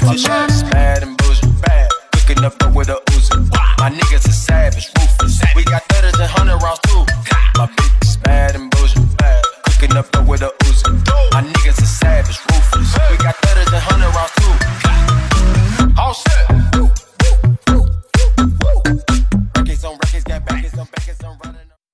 My bitch is bad and bougie, bad. Cooking up with a Uzi. My niggas are savage, ruthless. We got 30s and 100 rounds too. My bitch is bad and bougie, bad. Cooking up with a Uzi. My niggas are savage, ruthless.